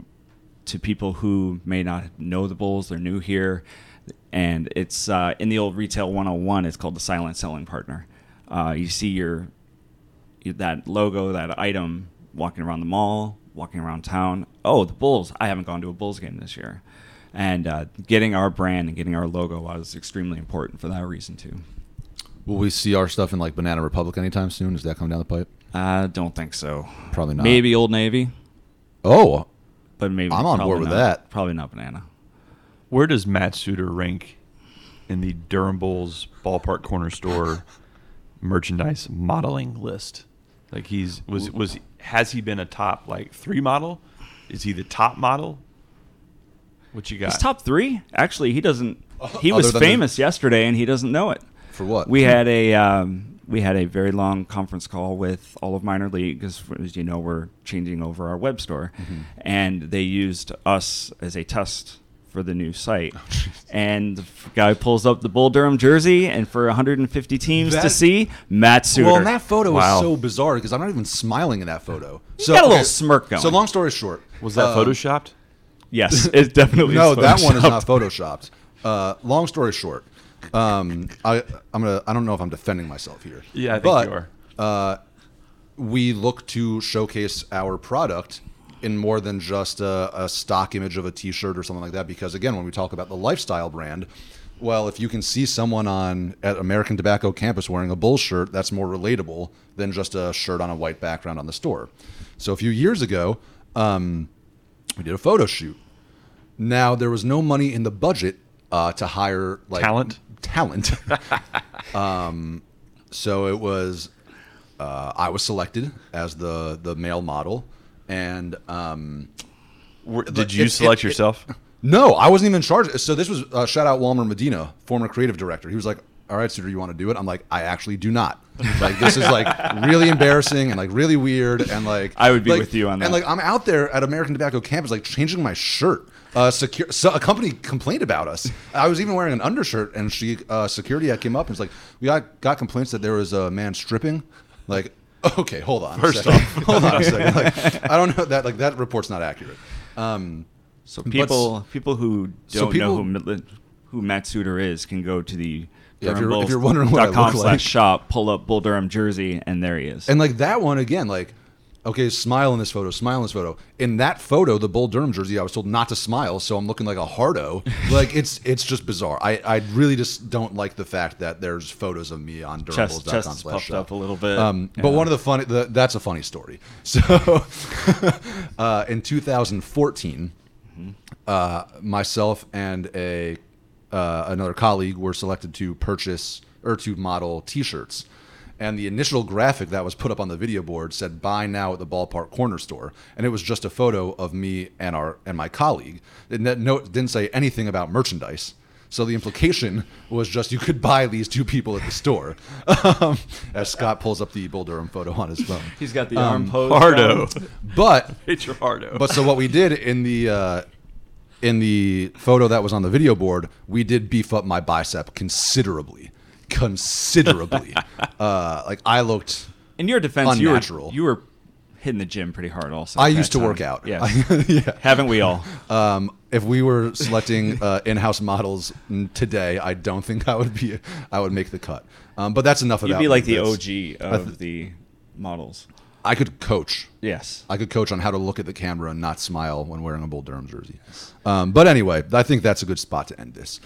to people who may not know the Bulls, they're new here, and it's uh, in the old retail one oh one. It's called the silent selling partner. Uh, you see your that logo, that item, walking around the mall, walking around town. Oh, the Bulls! I haven't gone to a Bulls game this year, and uh, getting our brand and getting our logo out is extremely important for that reason too. Will we see our stuff in like Banana Republic anytime soon? Does that come down the pipe? I don't think so. Probably not. Maybe Old Navy, Oh, but maybe I'm on probably board with not- that. Probably not Banana. Where does Matt Suter rank in the Durham Bulls ballpark corner store merchandise modeling list? Like he's was was has he been a top like three model? Is he the top model? What you got? He's top three. Actually, he doesn't. He Other was than famous yesterday, and he doesn't know it. for what? We had a um, we had a very long conference call with all of minor league, because as you know, we're changing over our web store, Mm-hmm. and they used us as a test for the new Oh, site. And the guy pulls up the Bull Durham jersey, and for one hundred fifty teams to That- see, Matt Suter. Well, and that photo Wow. is so bizarre because I'm not even smiling in that photo. He's so got a little smirk going. So long story short, was that uh, photoshopped? Yes, it definitely. No, is that one is photoshopped. not photoshopped. Uh, long story short, um, I I'm gonna I don't know if I'm defending myself here. Yeah, I think but, you are. Uh, we look to showcase our product in more than just a, a stock image of a T-shirt or something like that. Because again, when we talk about the lifestyle brand, well, if you can see someone on at American Tobacco campus wearing a Bulls shirt, that's more relatable than just a shirt on a white background on the store. So a few years ago, um, we did a photo shoot. Now there was no money in the budget uh, to hire like Talent? Talent. um, so it was uh, I was selected as the the male model, and um, Were- But Did you it- select it- it- yourself? no, I wasn't even in charge. So this was uh, shout out Walmer Medina, former creative director. He was like, "All right, Suter, you want to do it?" I'm like, "I actually do not." Like this is like really embarrassing and like really weird and like I would be like- with you on that. And like I'm out there at American Tobacco campus like changing my shirt. Uh, secure, so a company complained about us. I was even wearing an undershirt, and she uh, security came up and was like, "We got got complaints that there was a man stripping." Like, okay, hold on. First a second. hold on a second. Like, I don't know that like that report's not accurate. Um, So But people s- people who So don't people- know who Mid- who Matt Suter is can go to the Yeah, if Durham you're- if Bulls you're wondering what I dot com look like. slash shop, pull up Bull Durham jersey, and there he is. And like that one again, like, okay, smile in this photo, smile in this photo. In that photo, the Bull Durham jersey, I was told not to smile, so I'm looking like a hardo. Like it's it's just bizarre. I, I really just don't like the fact that there's photos of me on Durham Bulls chest dot chest com is slash puffed shop. up a little bit. Um, Yeah. But one of the funny, the, that's a funny story. So uh, in two thousand fourteen, uh, myself and a uh, another colleague were selected to purchase or to model T-shirts. And the initial graphic that was put up on the video board said "Buy now at the Ballpark Corner Store," and it was just a photo of me and our and my colleague. It ne- no, it didn't say anything about merchandise. So the implication was just you could buy these two people at the store. Um, as Scott pulls up the Bull Durham photo on his phone. He's got the Um, arm pose. Hardo. down. But It's your Hardo. but so what we did in the uh, in the photo that was on the video board, we did beef up my bicep considerably, considerably. uh, like I looked. In your defense, Unnatural. you were you were hitting the gym pretty hard. Also, I at used that to work time. out. Yes. yeah. Haven't we all? Um, if we were selecting uh, in-house models mm, today, I don't think I would be. I would make the cut. Um, but that's enough You'd about. be me. like the That's- O G I of th- the models. I could coach. Yes. I could coach on how to look at the camera and not smile when wearing a Bull Durham jersey. Um, but anyway, I think that's a good spot to end this.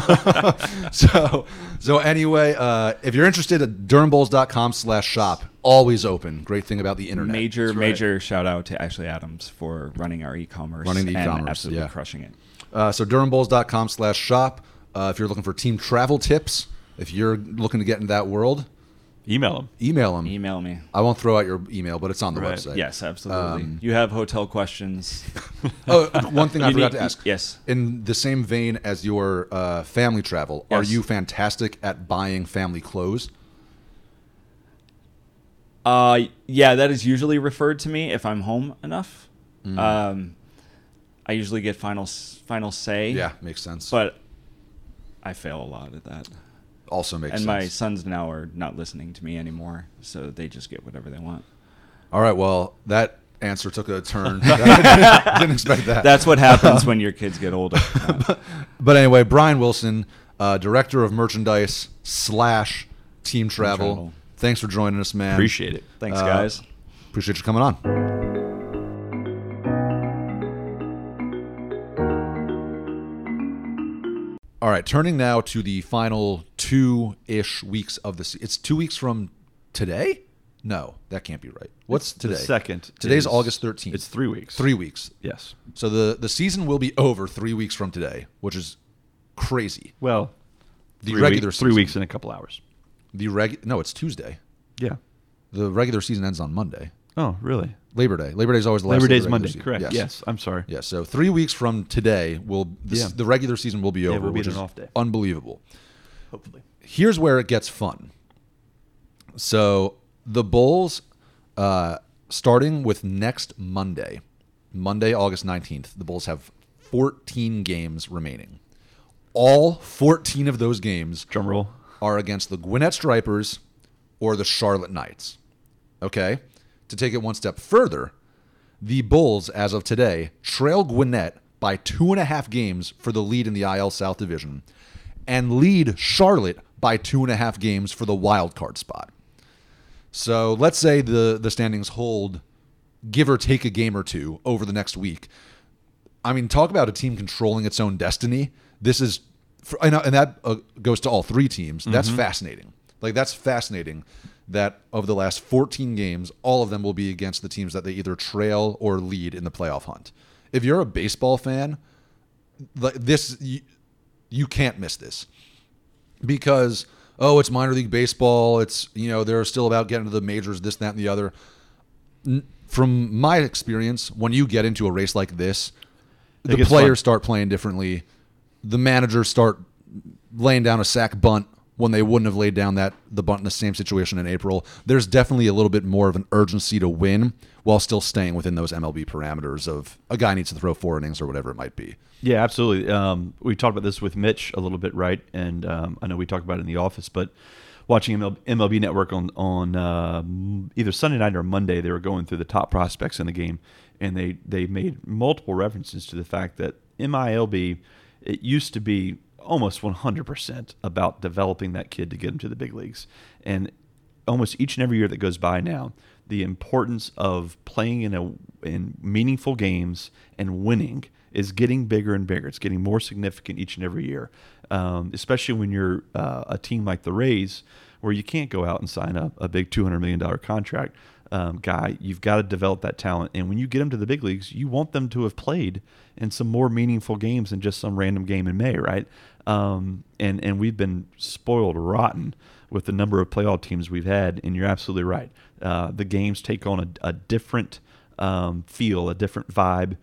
so, so anyway, uh, if you're interested at durham bulls dot com slash shop, always open. Great thing about the internet. Major That's right. major shout out to Ashley Adams for running our e-commerce, Running the and e-commerce, absolutely yeah. crushing it. Uh, so durham bulls dot com slash shop. Uh, if you're looking for team travel tips, if you're looking to get into that world, Email them. email them. Email me. I won't throw out your email, but it's on the Right. website. Yes, absolutely. Um, You have hotel questions. Oh, one thing I You forgot need- to ask. yes. In the same vein as your uh, family travel, are Yes. you fantastic at buying family clothes? Uh, yeah, that is usually referred to me if I'm home enough. Mm. Um, I usually get final s- final say. Yeah, makes sense. but I fail a lot at that. also makes and sense. my sons now are not listening to me anymore, so they just get whatever they want. All right, well, that answer took a turn. I didn't expect that. That's what happens when your kids get older. But anyway, Brian Wilson, uh, director of merchandise slash team travel. travel. Thanks for joining us, man. Appreciate it. Thanks, Uh, guys. Appreciate you coming on. All right, turning now to the final two-ish weeks of the season. It's two weeks from today? No, that can't be right. What's today? The second. Today's is- August thirteenth. It's three weeks. Three weeks. Yes. So the, the season will be over three weeks from today, which is crazy. Well, The three regular week- three season. weeks in a couple hours. The reg no, it's Tuesday. Yeah. The regular season ends on Monday. Oh, really? Labor Day. Labor Day is always the last Labor day Day's of the regular Monday. season. Correct. Yes. Yes. I'm sorry. Yeah, so three weeks from today, will this, Yeah. the regular season will be over, we'll be which in an is off day. unbelievable. Hopefully. Here's where it gets fun. So the Bulls, uh, starting with next Monday, Monday, August nineteenth, the Bulls have fourteen games remaining. All fourteen of those games Drum roll. are against the Gwinnett Stripers or the Charlotte Knights. Okay? To take it one step further, the Bulls, as of today, trail Gwinnett by two and a half games for the lead in the I L South Division and lead Charlotte by two and a half games for the wild card spot. So let's say the, the standings hold give or take a game or two over the next week. I mean, talk about a team controlling its own destiny. This is, and that uh, goes to all three teams. That's mm-hmm. fascinating. Like, that's fascinating that of the last fourteen games, all of them will be against the teams that they either trail or lead in the playoff hunt. If you're a baseball fan, like this, you, you can't miss this because, oh, it's minor league baseball. It's, you know, they're still about getting to the majors, this, that, and the other. From my experience, when you get into a race like this, the players fun. start playing differently. The managers start laying down a sack bunt when they wouldn't have laid down that the bunt in the same situation in April. There's definitely a little bit more of an urgency to win while still staying within those M L B parameters of a guy needs to throw four innings or whatever it might be. Yeah, absolutely. Um, we talked about this with Mitch a little bit, right? And um, I know we talked about it in the office, but watching M L B Network on on uh, either Sunday night or Monday, they were going through the top prospects in the game, and they, they made multiple references to the fact that M I L B, it used to be almost one hundred percent about developing that kid to get him to the big leagues. And almost each and every year that goes by now, the importance of playing in a in meaningful games and winning is getting bigger and bigger. It's getting more significant each and every year, um, especially when you're uh, a team like the Rays, where you can't go out and sign a, a big two hundred million dollars contract um, guy. You've got to develop that talent. And when you get them to the big leagues, you want them to have played in some more meaningful games than just some random game in May, right? Um, and, and we've been spoiled rotten with the number of playoff teams we've had, and you're absolutely right. Uh, the games take on a, a different um, feel, a different vibe.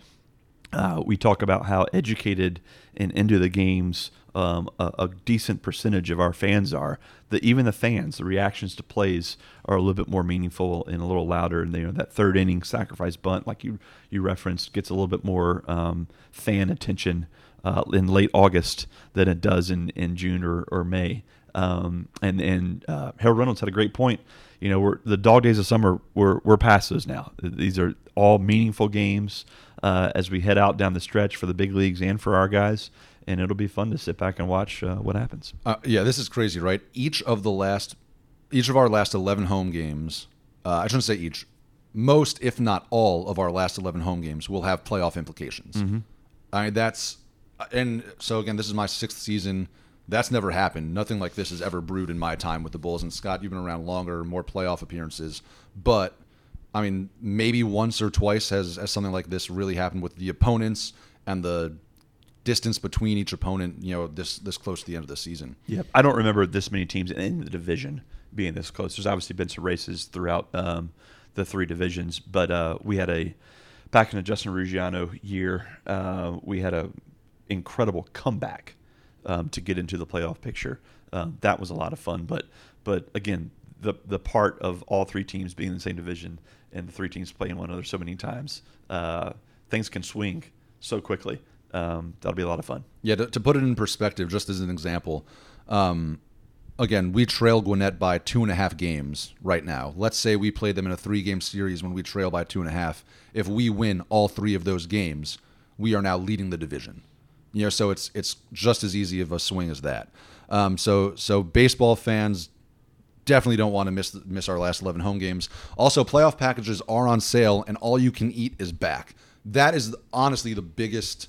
Uh, we talk about how educated and into the games um, a, a decent percentage of our fans are. That even the fans, the reactions to plays are a little bit more meaningful and a little louder. And you know, that third inning sacrifice bunt, like you you referenced, gets a little bit more um, fan attention uh, in late August than it does in, in June or, or May. Um, and and uh, Harold Reynolds had a great point. You know, we're, the dog days of summer, we're we're past those now. These are all meaningful games uh, as we head out down the stretch for the big leagues and for our guys. And it'll be fun to sit back and watch uh, what happens. Uh, yeah, this is crazy, right? Each of the last, each of our last eleven home games, uh, I shouldn't say each, most, if not all, of our last eleven home games will have playoff implications. Mm-hmm. I mean, that's, and so again, this is my sixth season. That's never happened. Nothing like this has ever brewed in my time with the Bulls. And Scott, you've been around longer, more playoff appearances. But, I mean, maybe once or twice has, has something like this really happened with the opponents and the distance between each opponent, you know, this this close to the end of the season. Yep. I don't remember this many teams in the division being this close. There's obviously been some races throughout um, the three divisions, but uh, we had a, back in the Justin Ruggiano year, uh, we had a incredible comeback Um, to get into the playoff picture. Um, that was a lot of fun. But but again, the the part of all three teams being in the same division and the three teams playing one another so many times, uh, things can swing so quickly. Um, that'll be a lot of fun. Yeah, to, to put it in perspective, just as an example, um, again, we trail Gwinnett by two and a half games right now. Let's say we played them in a three-game series when we trail by two and a half. If we win all three of those games, we are now leading the division. You know, so it's it's just as easy of a swing as that. Um, so so baseball fans definitely don't want to miss miss our last eleven home games. Also, playoff packages are on sale, and all you can eat is back. That is honestly the biggest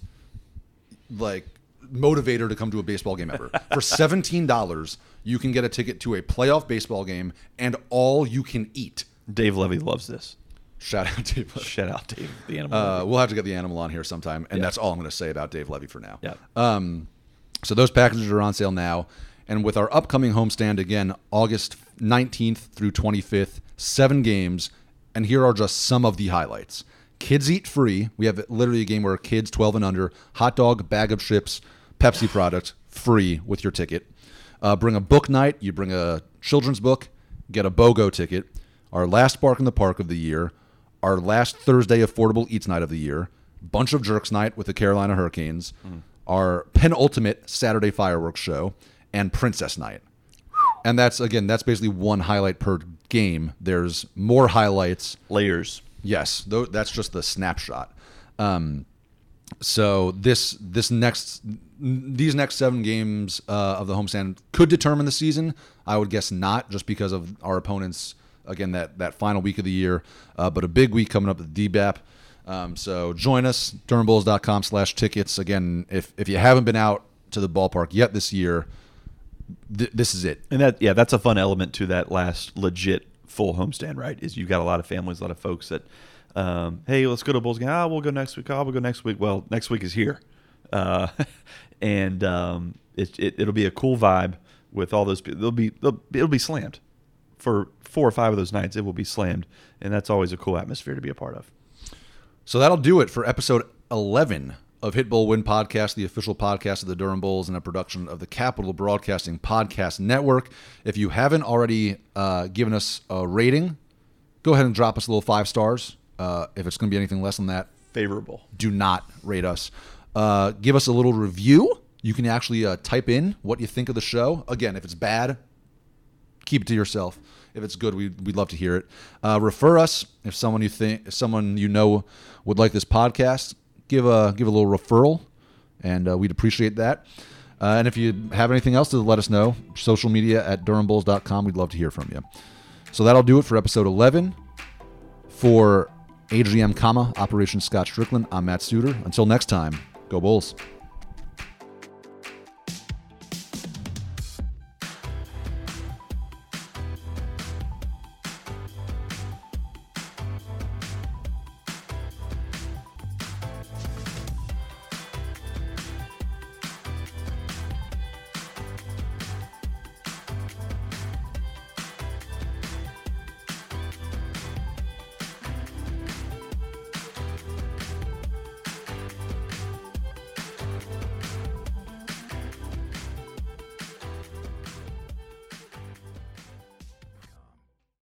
like motivator to come to a baseball game ever. For seventeen dollars, you can get a ticket to a playoff baseball game and all you can eat. Dave Levy loves this. Shout out Dave Levy. Shout out Dave, the animal. Uh, we'll have to get the animal on here sometime, and yeah. That's all I'm going to say about Dave Levy for now. Yeah. Um, so those packages are on sale now, and with our upcoming homestand again, August nineteenth through twenty-fifth, seven games, and here are just some of the highlights. Kids eat free. We have literally a game where kids twelve and under, hot dog, bag of chips, Pepsi product, free with your ticket. Uh, bring a book night. You bring a children's book, get a BOGO ticket. Our last Bark in the Park of the year. Our last Thursday Affordable Eats Night of the year, Bunch of Jerks Night with the Carolina Hurricanes, mm. our penultimate Saturday Fireworks Show, and Princess Night. And that's, again, that's basically one highlight per game. There's more highlights. Layers. Yes, th- that's just the snapshot. Um, so this this next these next seven games uh, of the homestand could determine the season. I would guess not, just because of our opponents' again, that, that final week of the year, uh, but a big week coming up at D B A P. Um, so join us, durham bulls dot com slash tickets. Again, if, if you haven't been out to the ballpark yet this year, th- this is it. And that, yeah, that's a fun element to that last legit full homestand, right? Is you've got a lot of families, a lot of folks that, um, hey, let's go to a Bulls game. Ah, we'll go next week. Ah, we'll go next week. Well, next week is here. Uh, and um, it, it, it'll be a cool vibe with all those people. They'll be, they'll, it'll be slammed. For four or five of those nights, it will be slammed. And that's always a cool atmosphere to be a part of. So that'll do it for episode eleven of Hit Bull Win Podcast, the official podcast of the Durham Bulls and a production of the Capital Broadcasting Podcast Network. If you haven't already uh, given us a rating, go ahead and drop us a little five stars. Uh, if it's going to be anything less than that, favorable. Do not rate us. Uh, give us a little review. You can actually uh, type in what you think of the show. Again, if it's bad, keep it to yourself. If it's good, we'd, we'd love to hear it. Uh, refer us if someone you think, if someone you know would like this podcast. Give a give a little referral, and uh, we'd appreciate that. Uh, and if you have anything else to let us know, social media at durham bulls dot com. We'd love to hear from you. So that'll do it for episode eleven. For A G M, comma, Operation Scott Strickland, I'm Matt Studer. Until next time, go Bulls.